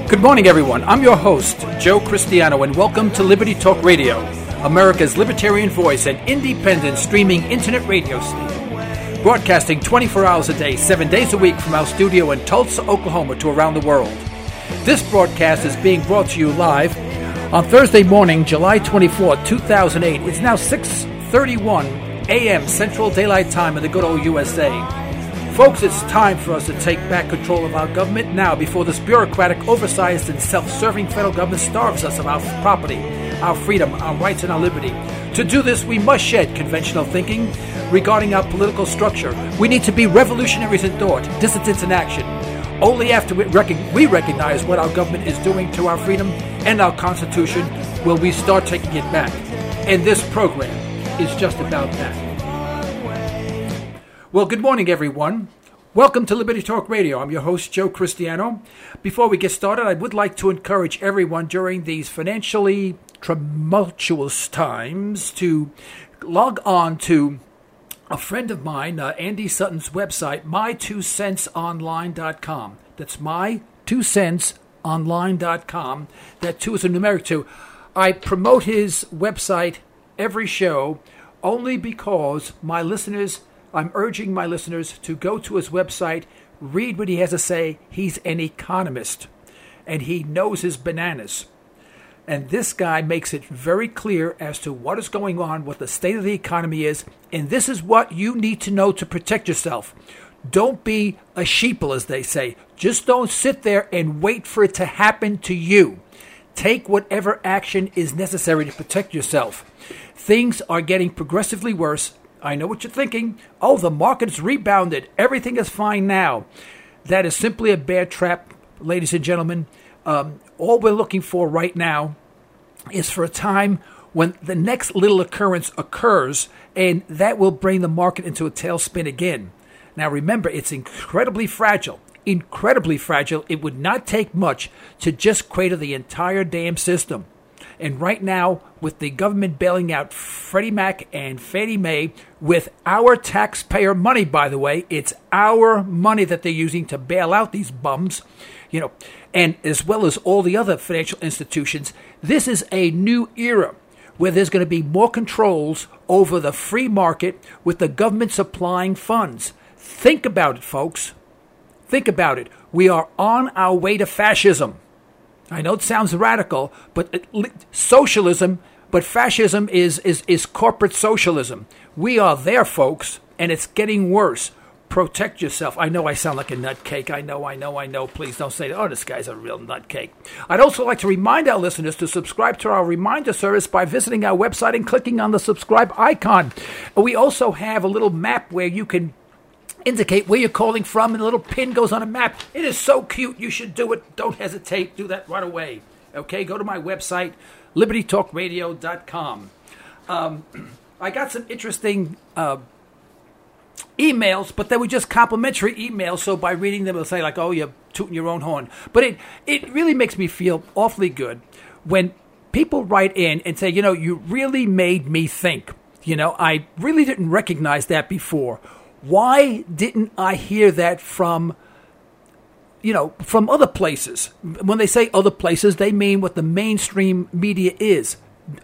Good morning, everyone. I'm your host, Joe Cristiano, and welcome to Liberty Talk Radio, America's libertarian voice and independent streaming internet radio station. Broadcasting 24 hours a day, 7 days a week from our studio in Tulsa, Oklahoma to around the world. This broadcast is being brought to you live on Thursday morning, July 24, 2008. It's now 6:31 a.m. Central Daylight Time in the good old USA. Folks, it's time for us to take back control of our government now before this bureaucratic, oversized, and self-serving federal government starves us of our property, our freedom, our rights, and our liberty. To do this, we must shed conventional thinking regarding our political structure. We need to be revolutionaries in thought, dissidents in action. Only after we recognize what our government is doing to our freedom and our Constitution will we start taking it back. And this program is just about that. Well, good morning, everyone. Welcome to Liberty Talk Radio. I'm your host, Joe Cristiano. Before we get started, I would like to encourage everyone during these financially tumultuous times to log on to a friend of mine, Andy Sutton's website, my2centsonline.com. That's my2centsonline.com. That 2 is a numeric 2. I promote his website every show only because I'm urging my listeners to go to his website, read what he has to say. He's an economist, and he knows his bananas. And this guy makes it very clear as to what is going on, what the state of the economy is, and this is what you need to know to protect yourself. Don't be a sheeple, as they say. Just don't sit there and wait for it to happen to you. Take whatever action is necessary to protect yourself. Things are getting progressively worse. I know what you're thinking. Oh, the market's rebounded. Everything is fine now. That is simply a bear trap, ladies and gentlemen. All we're looking for right now is for a time when the next little occurrence occurs, and that will bring the market into a tailspin again. Now, remember, it's incredibly fragile. Incredibly fragile. It would not take much to just crater the entire damn system. And right now, with the government bailing out Freddie Mac and Fannie Mae with our taxpayer money, by the way, it's our money that they're using to bail out these bums, and as well as all the other financial institutions. This is a new era where there's going to be more controls over the free market with the government supplying funds. Think about it, folks. Think about it. We are on our way to fascism. I know it sounds radical, but socialism, but fascism is corporate socialism. We are there, folks, and it's getting worse. Protect yourself. I know I sound like a nutcake. I know. Please don't say, oh, this guy's a real nutcake. I'd also like to remind our listeners to subscribe to our reminder service by visiting our website and clicking on the subscribe icon. We also have a little map where you can indicate where you're calling from, and a little pin goes on a map. It is so cute. You should do it. Don't hesitate. Do that right away. Okay, go to my website, libertytalkradio.com. I got some interesting emails, but they were just complimentary emails, so by reading them, they'll say like, oh, you're tooting your own horn. But it really makes me feel awfully good when people write in and say, you really made me think. I really didn't recognize that before. Why didn't I hear that from other places? When they say other places, they mean what the mainstream media is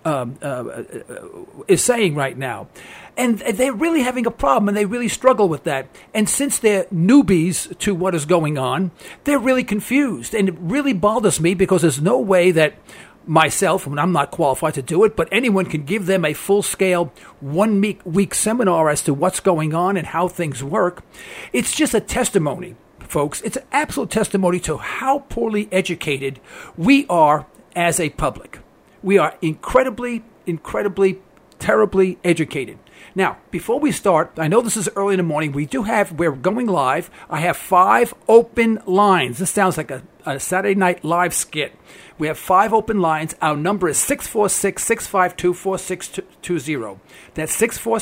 saying right now. And they're really having a problem, and they really struggle with that. And since they're newbies to what is going on, they're really confused. And it really bothers me because there's no way that myself, and I'm not qualified to do it, but anyone can give them a full-scale 1 week seminar as to what's going on and how things work. It's just a testimony, folks. It's an absolute testimony to how poorly educated we are as a public. We are incredibly, terribly educated. Now, before we start, I know this is early in the morning. We're going live. I have 5 open lines. This sounds like a Saturday Night Live skit. We have 5 open lines. Our number is 646-652-4620. That's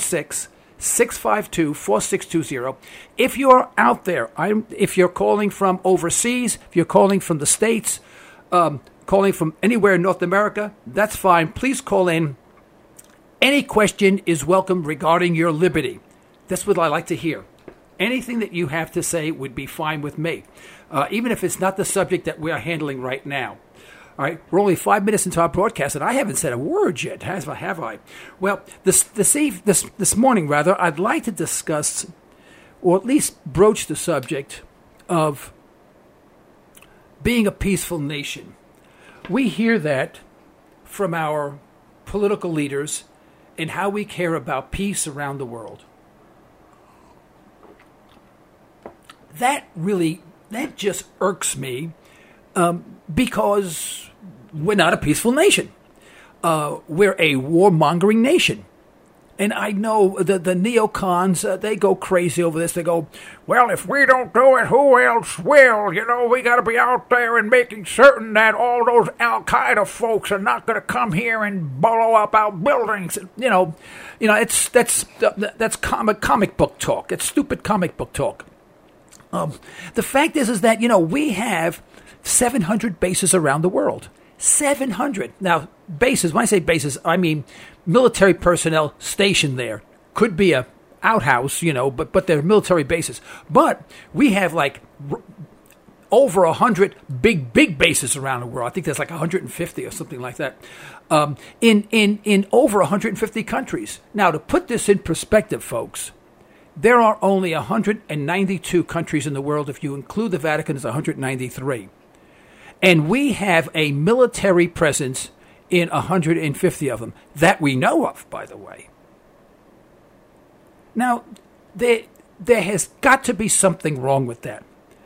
646-652-4620. If you're out there, if you're calling from overseas, if you're calling from the States, calling from anywhere in North America, that's fine. Please call in. Any question is welcome regarding your liberty. That's what I like to hear. Anything that you have to say would be fine with me, even if it's not the subject that we are handling right now. All right, we're only 5 minutes into our broadcast, and I haven't said a word yet, have I? Well, this morning, I'd like to discuss, or at least broach the subject of being a peaceful nation. We hear that from our political leaders and how we care about peace around the world. That just irks me because we're not a peaceful nation. We're a warmongering nation. And I know the neocons, they go crazy over this. They go, well, if we don't do it, who else will? We got to be out there and making certain that all those Al-Qaeda folks are not going to come here and blow up our buildings. That's comic book talk. It's stupid comic book talk. The fact is that, we have 700 bases around the world. 700. Now, bases, when I say bases, I mean military personnel stationed there. Could be a outhouse, but they're military bases. But we have over 100 big bases around the world. I think there's 150 or something like that. In over 150 countries. Now, to put this in perspective, folks, there are only 192 countries in the world. If you include the Vatican, it's 193. And we have a military presence in 150 of them, that we know of, by the way. Now, there has got to be something wrong with that.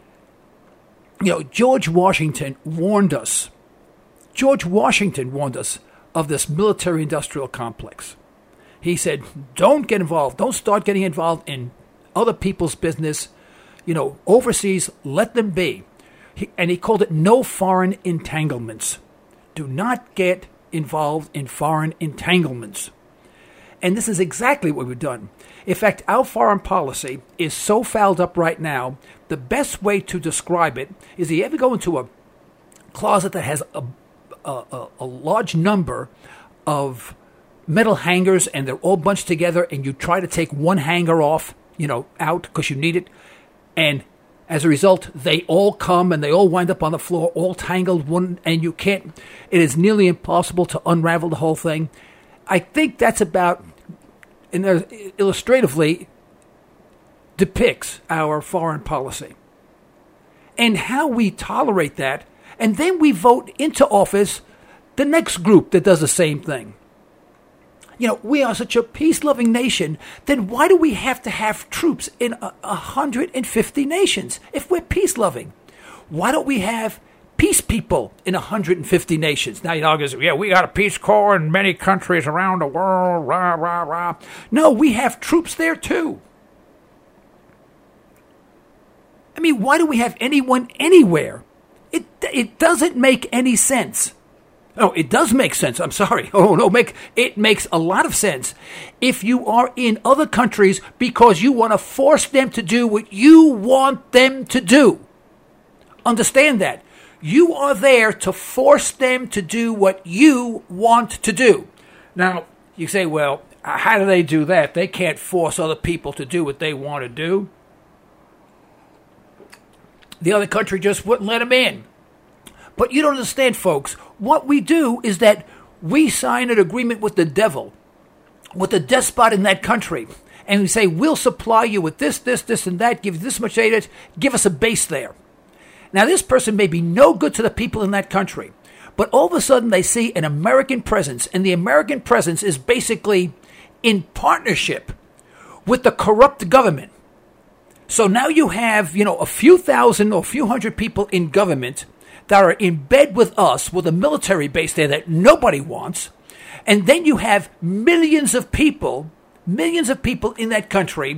George Washington warned us. George Washington warned us of this military-industrial complex. He said, don't get involved. Don't start getting involved in other people's business. Overseas, let them be. And he called it no foreign entanglements. Do not get involved in foreign entanglements. And this is exactly what we've done. In fact, our foreign policy is so fouled up right now, the best way to describe it is you ever go into a closet that has a large number of metal hangers and they're all bunched together, and you try to take one hanger off, out because you need it, and as a result, they all come and they all wind up on the floor, all tangled, and you can't, it is nearly impossible to unravel the whole thing. I think that's about, and illustratively depicts our foreign policy and how we tolerate that. And then we vote into office the next group that does the same thing. We are such a peace-loving nation, then why do we have to have troops in 150 nations if we're peace-loving? Why don't we have peace people in 150 nations? Now, we got a Peace Corps in many countries around the world, rah, rah, rah. No, we have troops there too. Why do we have anyone anywhere? It doesn't make any sense. Oh, it does make sense. I'm sorry. It makes a lot of sense if you are in other countries because you want to force them to do what you want them to do. Understand that. You are there to force them to do what you want to do. Now, you say, well, how do they do that? They can't force other people to do what they want to do. The other country just wouldn't let them in. But you don't understand, folks. What we do is that we sign an agreement with the devil, with the despot in that country. And we say, we'll supply you with this, and that, give you this much aid, give us a base there. Now, this person may be no good to the people in that country, but all of a sudden they see an American presence, and the American presence is basically in partnership with the corrupt government. So now you have, a few thousand or a few hundred people in government that are in bed with us with a military base there that nobody wants. And then you have millions of people in that country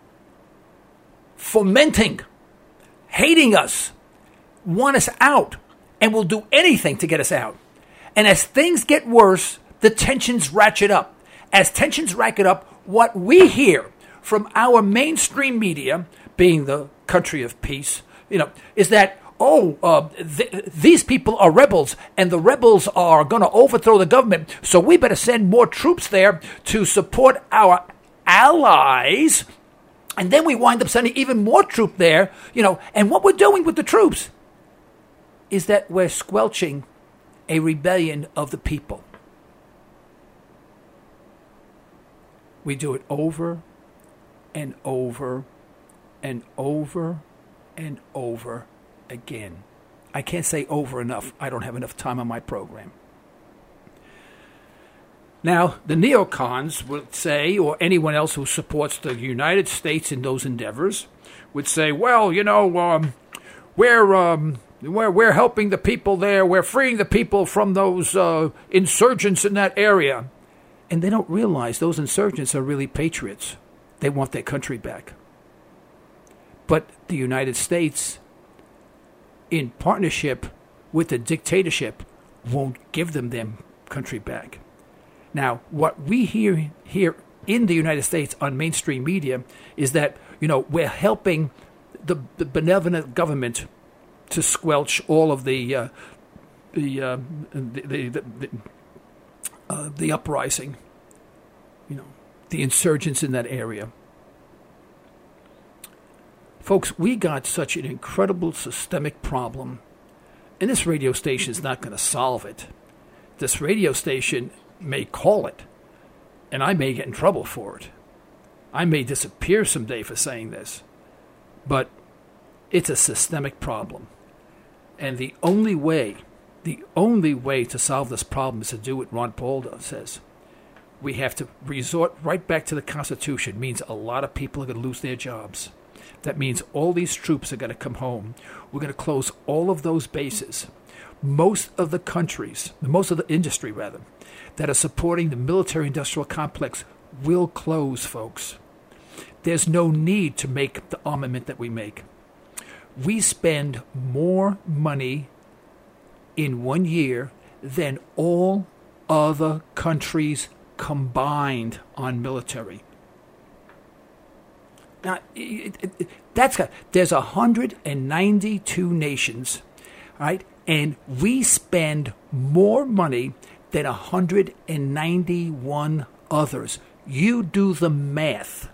fomenting, hating us, want us out, and will do anything to get us out. And as things get worse, the tensions ratchet up. As tensions racket up, what we hear from our mainstream media, being the country of peace, is that these people are rebels, and the rebels are going to overthrow the government, so we better send more troops there to support our allies And then we wind up sending even more troop there, and what we're doing with the troops is that we're squelching a rebellion of the people. We do it over and over and over and over again. I can't say over enough. I don't have enough time on my program. Now, the neocons would say, or anyone else who supports the United States in those endeavors, would say, well, we're helping the people there. We're freeing the people from those insurgents in that area. And they don't realize those insurgents are really patriots. They want their country back. But the United States, in partnership with the dictatorship, won't give them their country back. Now, what we hear here in the United States on mainstream media is that, we're helping the benevolent government to squelch all of the uprising, the insurgents in that area. Folks, we got such an incredible systemic problem, and this radio station is not going to solve it. This radio station may call it, and I may get in trouble for it. I may disappear someday for saying this, but it's a systemic problem. And the only way to solve this problem is to do what Ron Paul says. We have to resort right back to the Constitution. It means a lot of people are going to lose their jobs. That means all these troops are going to come home. We're going to close all of those bases. Most of the industry, that are supporting the military-industrial complex will close, folks. There's no need to make the armament that we make. We spend more money in 1 year than all other countries combined on military. Now, there's 192 nations, right? And we spend more money than 191 others. You do the math.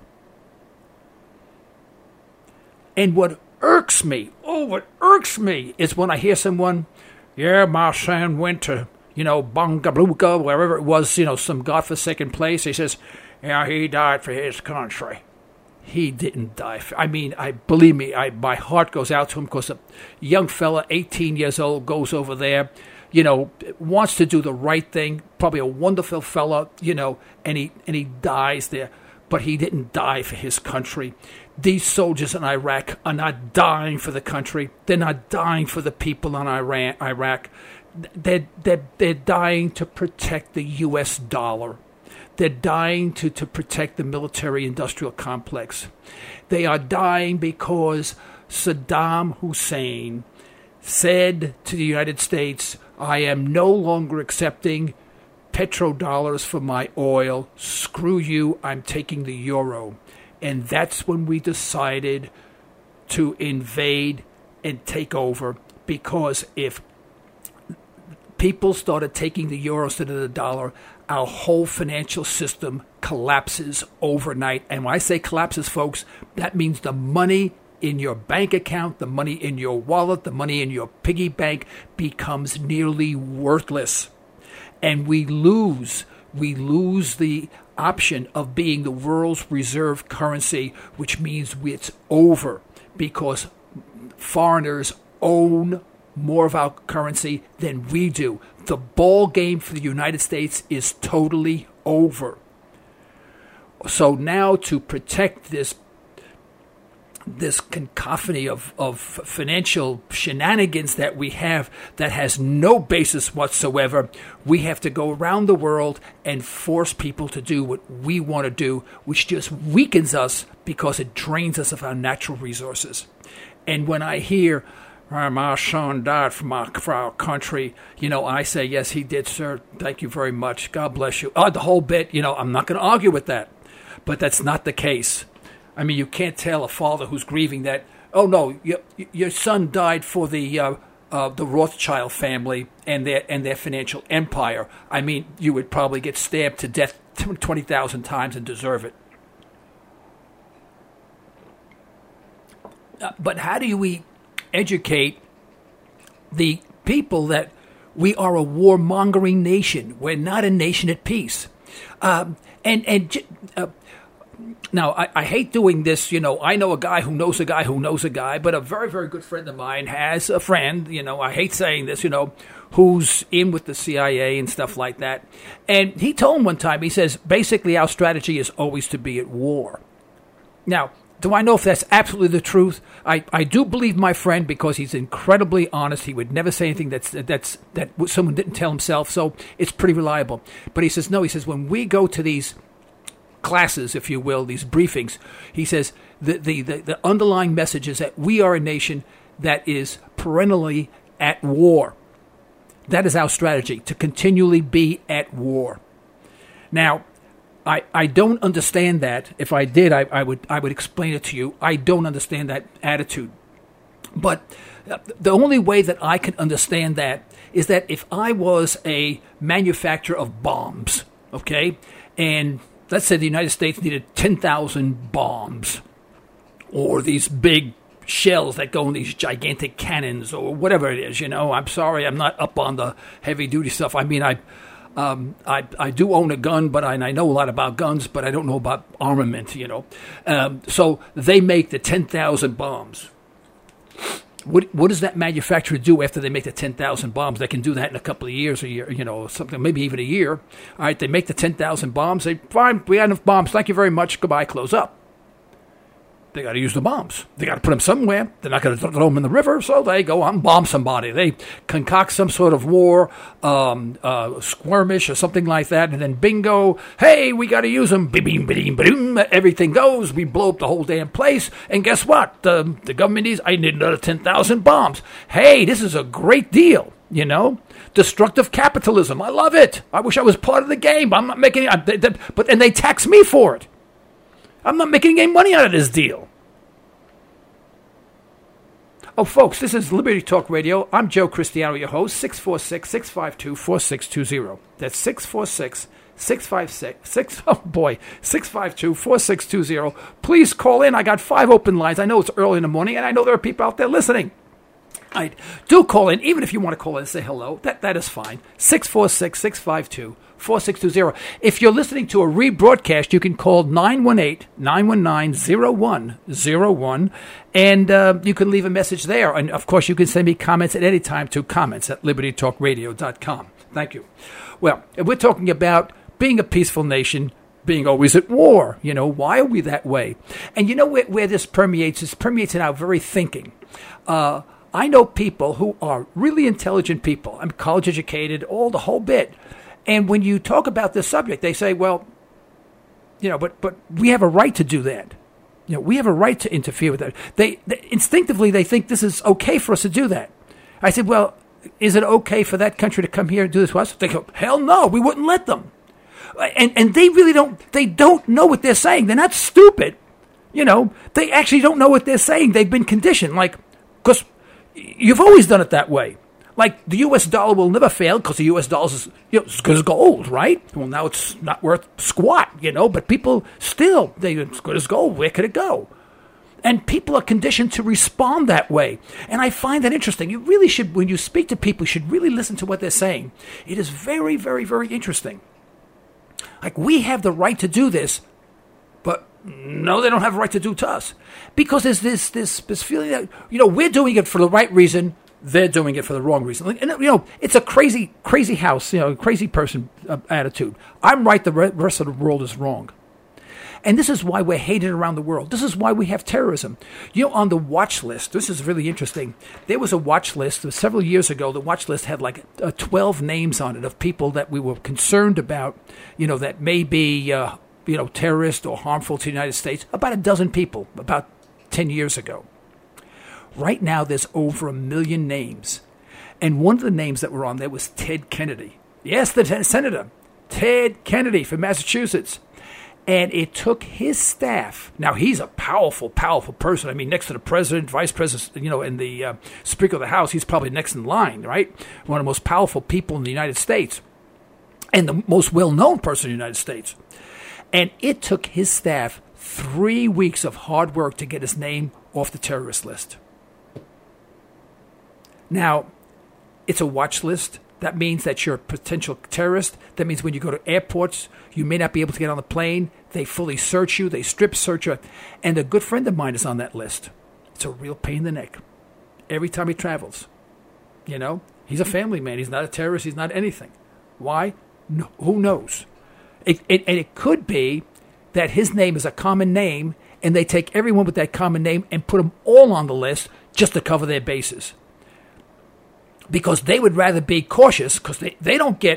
And what irks me is when I hear someone, my son went to, Bungabuka, wherever it was, some godforsaken place. He says, he died for his country. He didn't die. Believe me, my heart goes out to him because a young fella, 18 years old, goes over there, wants to do the right thing, probably a wonderful fella, and he dies there. But he didn't die for his country. These soldiers in Iraq are not dying for the country. They're not dying for the people in Iraq. They're dying to protect the U.S. dollar. They're dying to protect the military-industrial complex. They are dying because Saddam Hussein said to the United States, I am no longer accepting petrodollars for my oil. Screw you, I'm taking the euro. And that's when we decided to invade and take over, because if people started taking the euro instead of the dollar, our whole financial system collapses overnight. And when I say collapses, folks, that means the money in your bank account, the money in your wallet, the money in your piggy bank becomes nearly worthless. And we lose the option of being the world's reserve currency, which means it's over because foreigners own more of our currency than we do. The ball game for the United States is totally over. So now to protect this cacophony of financial shenanigans that we have that has no basis whatsoever, we have to go around the world and force people to do what we want to do, which just weakens us because it drains us of our natural resources. And when I hear, my son died for our country, I say, yes, he did, sir. Thank you very much. God bless you. The whole bit, I'm not going to argue with that. But that's not the case. I mean, you can't tell a father who's grieving that, oh, no, your son died for the Rothschild family and their financial empire. I mean, you would probably get stabbed to death 20,000 times and deserve it. But how do we educate the people that we are a warmongering nation? We're not a nation at peace. Now, I hate doing this, I know a guy who knows a guy who knows a guy, but a very, very good friend of mine has a friend, I hate saying this, who's in with the CIA and stuff like that. And he told him one time, he says, basically our strategy is always to be at war. Now, do I know if that's absolutely the truth? I do believe my friend because he's incredibly honest. He would never say anything that someone didn't tell himself, so it's pretty reliable. But he says, no, when we go to these classes, if you will, these briefings, he says the underlying message is that we are a nation that is perennially at war. That is our strategy, to continually be at war. Now, I don't understand that. If I did, I would explain it to you. I don't understand that attitude. But the only way that I can understand that is that if I was a manufacturer of bombs, okay, and let's say the United States needed 10,000 bombs, or these big shells that go in these gigantic cannons, or whatever it is. I'm sorry, I'm not up on the heavy duty stuff. I mean, I do own a gun, but I know a lot about guns, but I don't know about armament. So they make the 10,000 bombs. What does that manufacturer do after they make the 10,000 bombs? They can do that in a couple of years, a year, something, maybe even a year. All right, they make the 10,000 bombs. They fine, we got enough bombs. Thank you very much. Goodbye. Close up. They got to use the bombs. They got to put them somewhere. They're not going to throw them in the river, so they go out and bomb somebody. They concoct some sort of war, skirmish or something like that, and then bingo, hey, we got to use them. Beam, beam, boom, everything goes. We blow up the whole damn place, and guess what? The government I need another 10,000 bombs. Hey, this is a great deal, Destructive capitalism. I love it. I wish I was part of the game. I'm not making it, and they tax me for it. I'm not making any money out of this deal. Oh, folks, this is Liberty Talk Radio. I'm Joe Cristiano, your host, 646-652-4620. That's 652-4620. Please call in. I got 5 open lines. I know it's early in the morning, and I know there are people out there listening. Do call in, even if you want to call in and say hello. That is fine. 646-652-4620. If you're listening to a rebroadcast, you can call 918-919-0101, and you can leave a message there. And, of course, you can send me comments at any time to comments@libertytalkradio.com. Thank you. Well, we're talking about being a peaceful nation, being always at war. Why are we that way? And you know where this permeates? It permeates in our very thinking. I know people who are really intelligent people. I'm college educated, all the whole bit. And when you talk about this subject, they say, well, but we have a right to do that. We have a right to interfere with that. They instinctively, they think this is okay for us to do that. I said, well, is it okay for that country to come here and do this to us? They go, hell no, we wouldn't let them. And they really don't know what they're saying. They're not stupid. They actually don't know what they're saying. They've been conditioned, because you've always done it that way. Like the U.S. dollar will never fail because the U.S. dollar is as good as gold, right? Well, now it's not worth squat, but people still, they're as good as gold. Where could it go? And people are conditioned to respond that way. And I find that interesting. You really should, when you speak to people, you should really listen to what they're saying. It is very, very, very interesting. Like, we have the right to do this, but no, they don't have a right to do it to us. Because there's this feeling that, we're doing it for the right reason, they're doing it for the wrong reason. And, it's a crazy house, crazy person attitude. I'm right, the rest of the world is wrong. And this is why we're hated around the world. This is why we have terrorism. On the watch list, this is really interesting. There was a watch list several years ago. The watch list had 12 names on it of people that we were concerned about, that may be, terrorist or harmful to the United States. About a dozen people, about 10 years ago. Right now, there's over 1 million names. And one of the names that were on there was Ted Kennedy. Yes, the Senator. Ted Kennedy from Massachusetts. And it took his staff. Now, he's a powerful, powerful person. I mean, next to the president, vice president, and the Speaker of the House, he's probably next in line, right? One of the most powerful people in the United States. And the most well-known person in the United States. And it took his staff 3 weeks of hard work to get his name off the terrorist list. Now, it's a watch list. That means that you're a potential terrorist. That means when you go to airports, you may not be able to get on the plane. They fully search you. They strip search you. And a good friend of mine is on that list. It's a real pain in the neck every time he travels. You know, he's a family man. He's not a terrorist. He's not anything. Why? No, who knows? And it could be that his name is a common name, and they take everyone with that common name and put them all on the list just to cover their bases. Because they would rather be cautious, because they don't get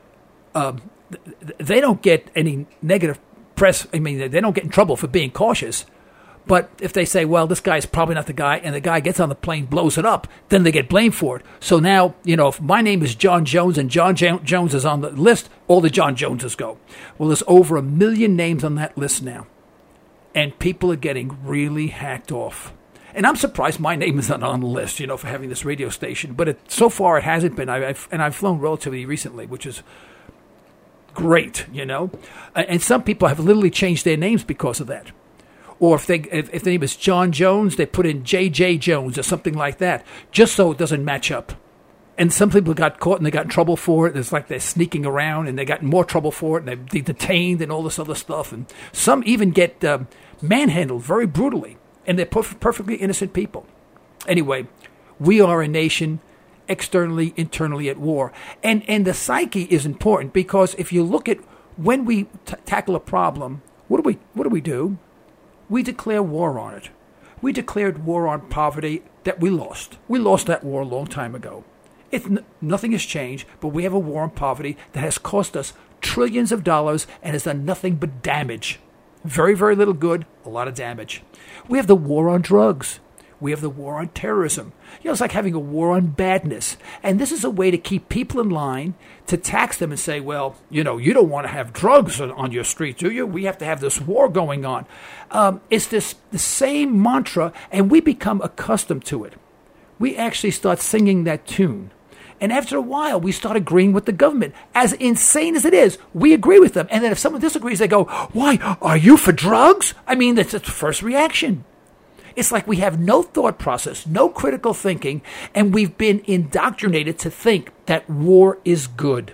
any negative press. I mean, they don't get in trouble for being cautious. But if they say, well, this guy's probably not the guy, and the guy gets on the plane, blows it up, then they get blamed for it. So now, you know, if my name is John Jones and John Jones is on the list, all the John Joneses go. Well, there's over 1 million names on that list now. And people are getting really hacked off. And I'm surprised my name is not on the list, you know, for having this radio station. But so far it hasn't been. I've flown relatively recently, which is great, you know. And some people have literally changed their names because of that. Or if the name is John Jones, they put in J.J. Jones or something like that, just so it doesn't match up. And some people got caught and they got in trouble for it. It's like they're sneaking around and they got in more trouble for it. And they're detained and all this other stuff. And some even get manhandled very brutally. And they're perfectly innocent people. Anyway, we are a nation externally, internally at war. And the psyche is important, because if you look at when we tackle a problem, what do we do? We declare war on it. We declared war on poverty that we lost. We lost that war a long time ago. Nothing has changed, but we have a war on poverty that has cost us trillions of dollars and has done nothing but damage. Very, very little good, a lot of damage. We have the war on drugs. We have the war on terrorism. You know, it's like having a war on badness. And this is a way to keep people in line, to tax them and say, well, you know, you don't want to have drugs on your street, do you? We have to have this war going on. It's the same mantra, and we become accustomed to it. We actually start singing that tune. And after a while, we start agreeing with the government. As insane as it is, we agree with them. And then if someone disagrees, they go, why, are you for drugs? I mean, that's the first reaction. It's like we have no thought process, no critical thinking, and we've been indoctrinated to think that war is good.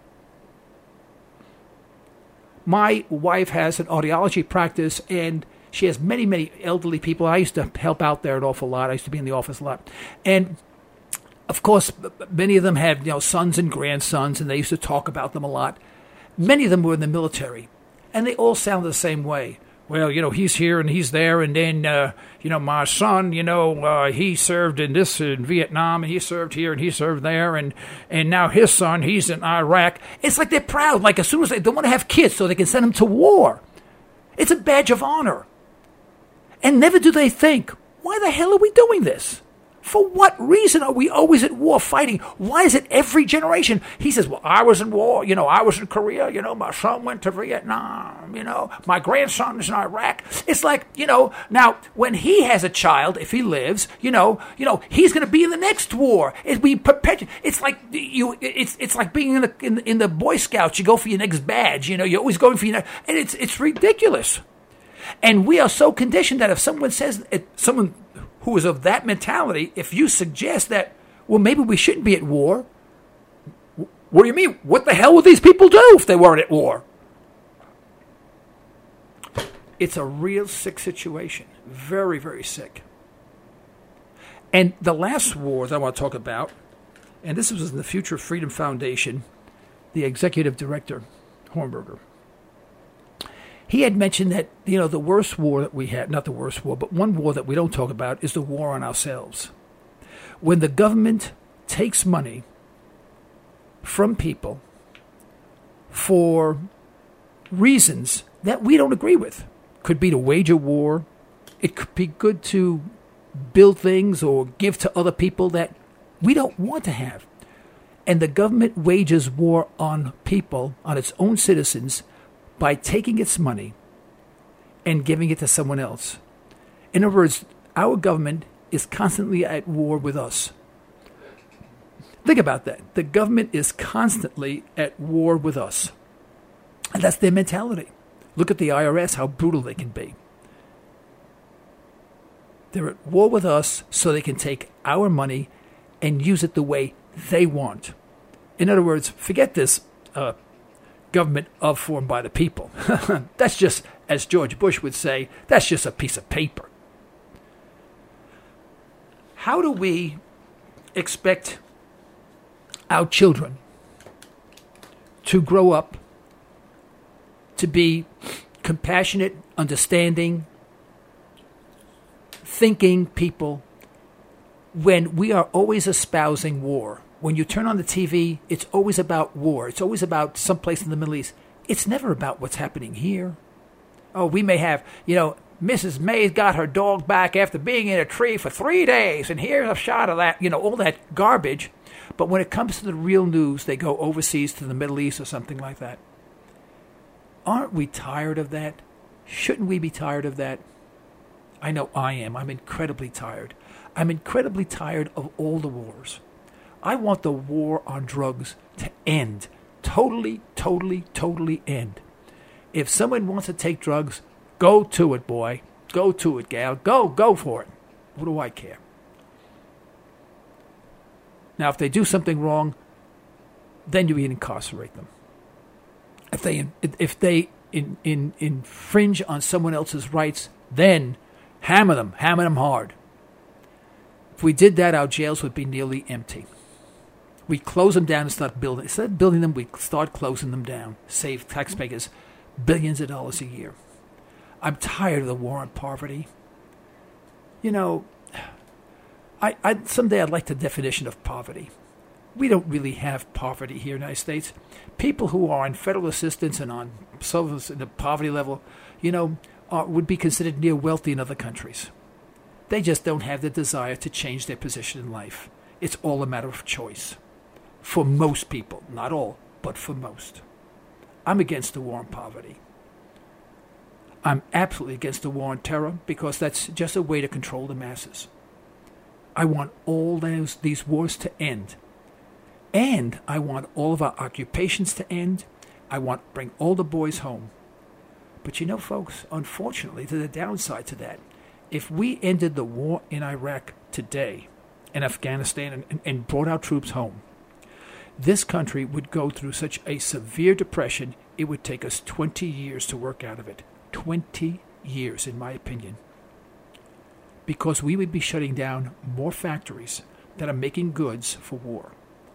My wife has an audiology practice, and she has many, many elderly people. I used to help out there an awful lot. I used to be in the office a lot. And of course, many of them had, you know, sons and grandsons, and they used to talk about them a lot. Many of them were in the military, and they all sounded the same way. Well, you know, he's here and he's there, and then, you know, my son, you know, he served in Vietnam, and he served here and he served there, and now his son, he's in Iraq. It's like they're proud, like as soon as they want to have kids so they can send them to war. It's a badge of honor. And never do they think, why the hell are we doing this? For what reason are we always at war fighting? Why is it every generation? He says, well, I was in war. You know, I was in Korea. You know, my son went to Vietnam. You know, my grandson is in Iraq. It's like, you know, now when he has a child, if he lives, you know, he's going to be in the next war. It's like it's like being in the Boy Scouts. You go for your next badge. You know, you're always going for your next, and it's ridiculous. And we are so conditioned that if someone says, someone who is of that mentality, if you suggest that, well, maybe we shouldn't be at war, what do you mean? What the hell would these people do if they weren't at war? It's a real sick situation. Very, very sick. And the last war that I want to talk about, and this was in the Future Freedom Foundation, the executive director, Hornberger. He had mentioned that, you know, the worst war that we had, not the worst war, but one war that we don't talk about is the war on ourselves. When the government takes money from people for reasons that we don't agree with. Could be to wage a war. It could be good to build things or give to other people that we don't want to have. And the government wages war on people, on its own citizens, by taking its money and giving it to someone else. In other words, our government is constantly at war with us. Think about that. The government is constantly at war with us. And that's their mentality. Look at the IRS, how brutal they can be. They're at war with us so they can take our money and use it the way they want. In other words, forget this government of, for, and by the people. That's just, as George Bush would say, that's just a piece of paper. How do we expect our children to grow up to be compassionate, understanding, thinking people when we are always espousing war? When you turn on the TV, it's always about war. It's always about someplace in the Middle East. It's never about what's happening here. Oh, we may have, Mrs. May got her dog back after being in a tree for 3 days, and here's a shot of that, all that garbage. But when it comes to the real news, they go overseas to the Middle East or something like that. Aren't we tired of that? Shouldn't we be tired of that? I know I am. I'm incredibly tired. I'm incredibly tired of all the wars. I want the war on drugs to end. Totally, totally, totally end. If someone wants to take drugs, go to it, boy. Go to it, gal. Go for it. What do I care? Now, if they do something wrong, then you incarcerate them. If they infringe on someone else's rights, then hammer them hard. If we did that, our jails would be nearly empty. We close them down and start building. Instead of building them, we start closing them down. Save taxpayers billions of dollars a year. I'm tired of the war on poverty. Someday I'd like the definition of poverty. We don't really have poverty here in the United States. People who are on federal assistance and on the poverty level, would be considered near wealthy in other countries. They just don't have the desire to change their position in life. It's all a matter of choice. For most people, not all, but for most. I'm against the war on poverty. I'm absolutely against the war on terror because that's just a way to control the masses. I want all these wars to end. And I want all of our occupations to end. I want to bring all the boys home. But folks, unfortunately, to the downside to that, if we ended the war in Iraq today, in Afghanistan, and brought our troops home, this country would go through such a severe depression, it would take us 20 years to work out of it. 20 years, in my opinion. Because we would be shutting down more factories that are making goods for war.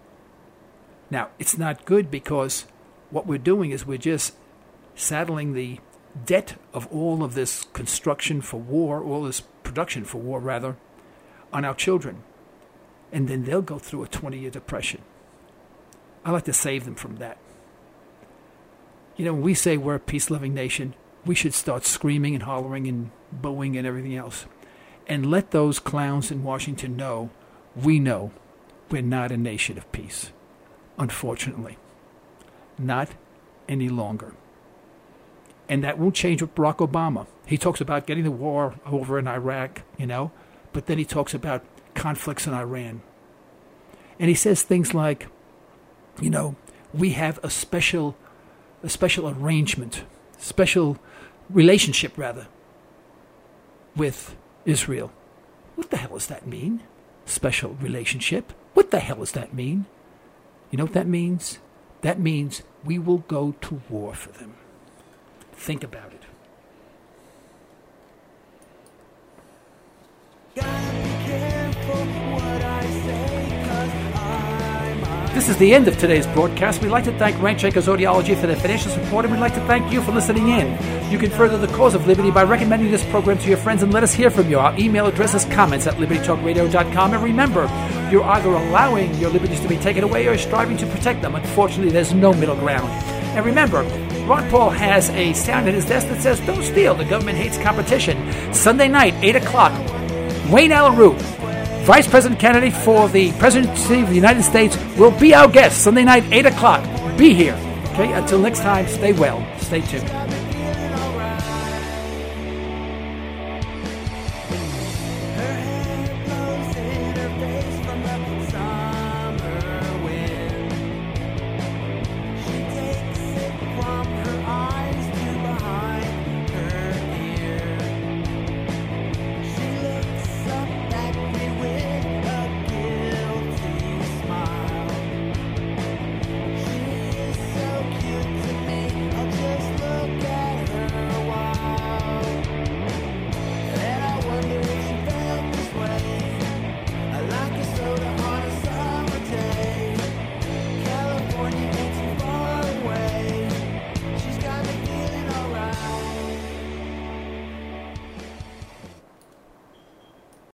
Now, it's not good because what we're doing is we're just saddling the debt of all of this construction for war, all this production for war, rather, on our children. And then they'll go through a 20-year depression. I like to save them from that. When we say we're a peace-loving nation, we should start screaming and hollering and booing and everything else. And let those clowns in Washington know we're not a nation of peace. Unfortunately. Not any longer. And that won't change with Barack Obama. He talks about getting the war over in Iraq, but then he talks about conflicts in Iran. And he says things like, we have a special arrangement, special relationship, rather, with Israel. What the hell does that mean? Special relationship? What the hell does that mean? You know what that means? That means we will go to war for them. Think about it. This is the end of today's broadcast. We'd like to thank Rainshakers Audiology for their financial support, and we'd like to thank you for listening in. You can further the cause of liberty by recommending this program to your friends and let us hear from you. Our email address is comments@libertytalkradio.com. And remember, you're either allowing your liberties to be taken away or striving to protect them. Unfortunately, there's no middle ground. And remember, Ron Paul has a sound at his desk that says, "Don't steal, the government hates competition." Sunday night, 8 o'clock, Wayne Allyn Root, Vice President candidate for the presidency of the United States, will be our guest Sunday night, 8 o'clock. Be here. Okay, until next time, stay well. Stay tuned.